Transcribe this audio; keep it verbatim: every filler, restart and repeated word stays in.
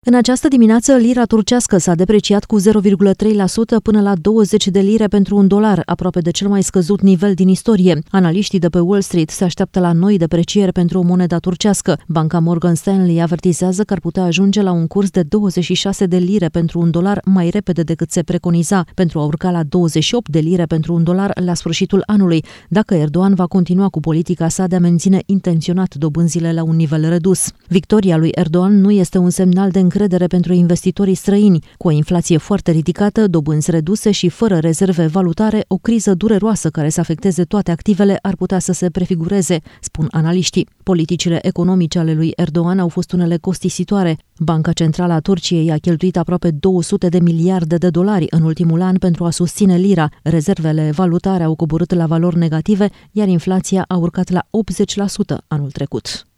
În această dimineață, lira turcească s-a depreciat cu zero virgulă trei la sută până la douăzeci de lire pentru un dolar, aproape de cel mai scăzut nivel din istorie. Analiștii de pe Wall Street se așteaptă la noi deprecieri pentru moneda turcească. Banca Morgan Stanley avertizează că ar putea ajunge la un curs de douăzeci și șase de lire pentru un dolar mai repede decât se preconiza, pentru a urca la douăzeci și opt de lire pentru un dolar la sfârșitul anului, dacă Erdogan va continua cu politica sa de a menține intenționat dobânzile la un nivel redus. Victoria lui Erdogan nu este un semnal de încredere pentru investitorii străini. Cu o inflație foarte ridicată, dobânzi reduse și fără rezerve valutare, o criză dureroasă care să afecteze toate activele ar putea să se prefigureze, spun analiștii. Politicile economice ale lui Erdogan au fost unele costisitoare. Banca Centrală a Turciei a cheltuit aproape două sute de miliarde de dolari în ultimul an pentru a susține lira. Rezervele valutare au coborât la valori negative, iar inflația a urcat la optzeci la sută anul trecut.